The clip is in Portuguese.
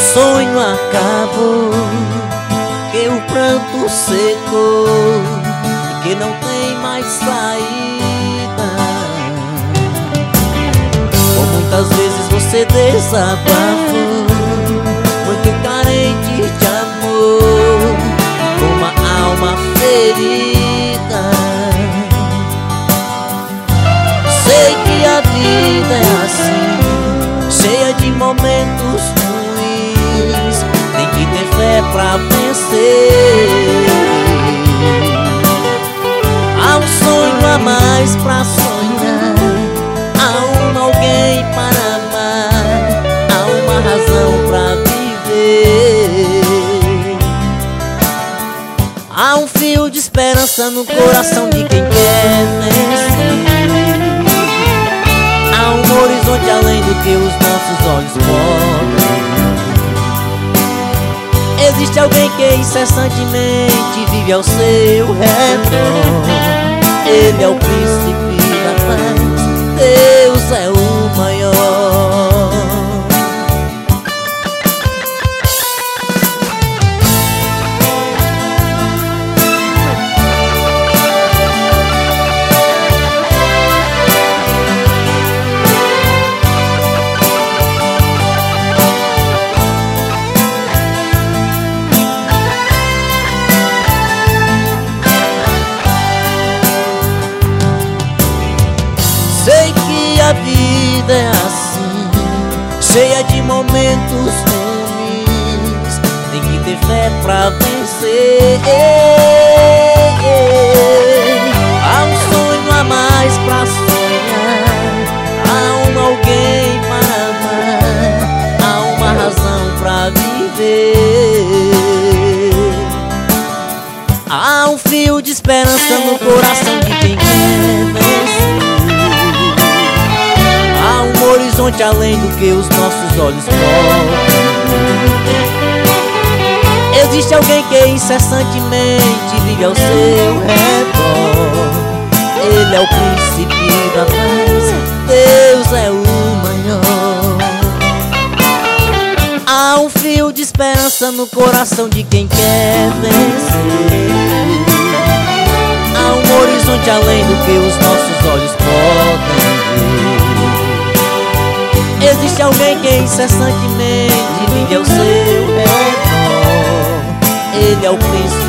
sonho acabou, que o pranto secou, que não tem mais saída. Por muitas vezes você desabafou, muito carente de amor, com uma alma ferida. Sei que a vida é assim, cheia de momentos ruins, tem que ter fé pra vencer. Há um sonho a mais pra sonhar, há alguém para amar, há uma razão pra viver. Há um fio de esperança no coração de quem quer vencer. Há um horizonte além do que os nossos olhos podem. Existe alguém que incessantemente vive ao seu redor. Ele é o príncipe da paz, Deus é o maior. Sei que a vida é assim, cheia de momentos ruins, tem que ter fé pra vencer. Há um sonho a mais pra sonhar, há alguém para amar, há uma razão pra viver. Há um fio de esperança no coração de quem quer vencer. Há um horizonte além do que os nossos olhos podem. Existe alguém que incessantemente vive ao seu redor. Ele é o príncipe da paz, Deus é o maior. Há um fio de esperança no coração de quem quer vencer. Há um horizonte além do que os nossos olhos podem ver. Existe alguém que incessantemente vive ao seu redor. Ele é o príncipe